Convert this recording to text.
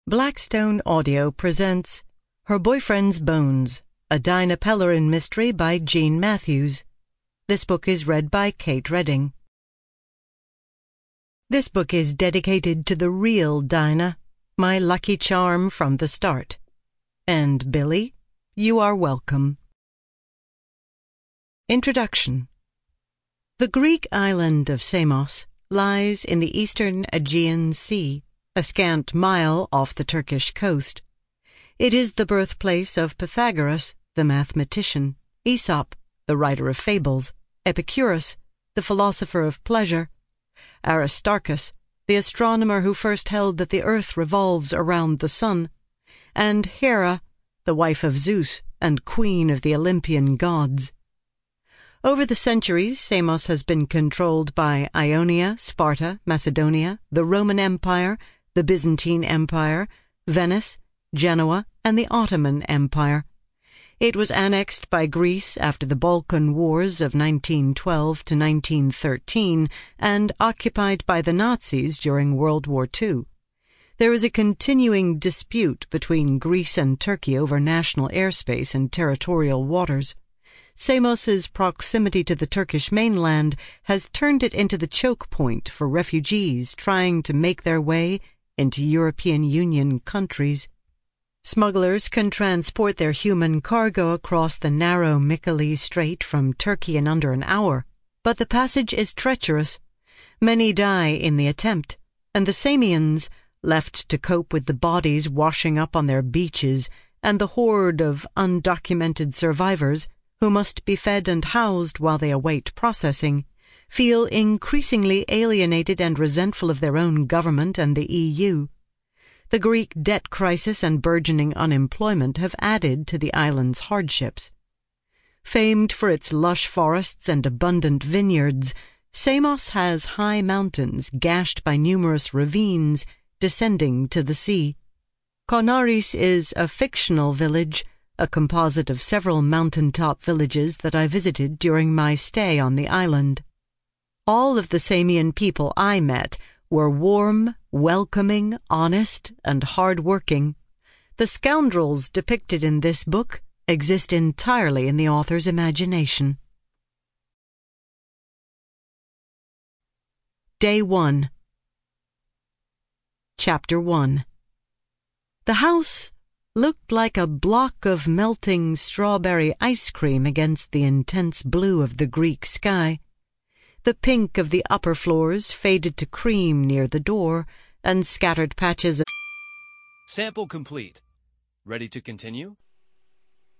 Blackstone Audio presents Her Boyfriend's Bones, a Dinah Pellerin mystery by Jean Matthews. This book is read by Kate Redding. This book is dedicated to the real Dinah, my lucky charm from the start. And Billy, you are welcome. Introduction. The Greek island of Samos lies in the eastern Aegean Sea, a scant mile off the Turkish coast. It is the birthplace of Pythagoras, the mathematician, Aesop, the writer of fables, Epicurus, the philosopher of pleasure, Aristarchus, the astronomer who first held that the earth revolves around the sun, and Hera, the wife of Zeus and queen of the Olympian gods. Over the centuries, Samos has been controlled by Ionia, Sparta, Macedonia, the Roman Empire, the Byzantine Empire, Venice, Genoa, and the Ottoman Empire. It was annexed by Greece after the Balkan Wars of 1912 to 1913 and occupied by the Nazis during World War II. There is a continuing dispute between Greece and Turkey over national airspace and territorial waters. Samos's proximity to the Turkish mainland has turned it into the choke point for refugees trying to make their way into European Union countries. Smugglers can transport their human cargo across the narrow Mikaeli Strait from Turkey in under an hour, but the passage is treacherous. Many die in the attempt, and the Samians, left to cope with the bodies washing up on their beaches and the horde of undocumented survivors who must be fed and housed while they await processing, feel increasingly alienated and resentful of their own government and the EU. The Greek debt crisis and burgeoning unemployment have added to the island's hardships. Famed for its lush forests and abundant vineyards, Samos has high mountains gashed by numerous ravines descending to the sea. Konaris is a fictional village, a composite of several mountaintop villages that I visited during my stay on the island. All of the Samian people I met were warm, welcoming, honest, and hard-working. The scoundrels depicted in this book exist entirely in the author's imagination. Day 1. Chapter 1. The house looked like a block of melting strawberry ice cream against the intense blue of the Greek sky. The pink of the upper floors faded to cream near the door, and scattered patches of... Sample complete. Ready to continue?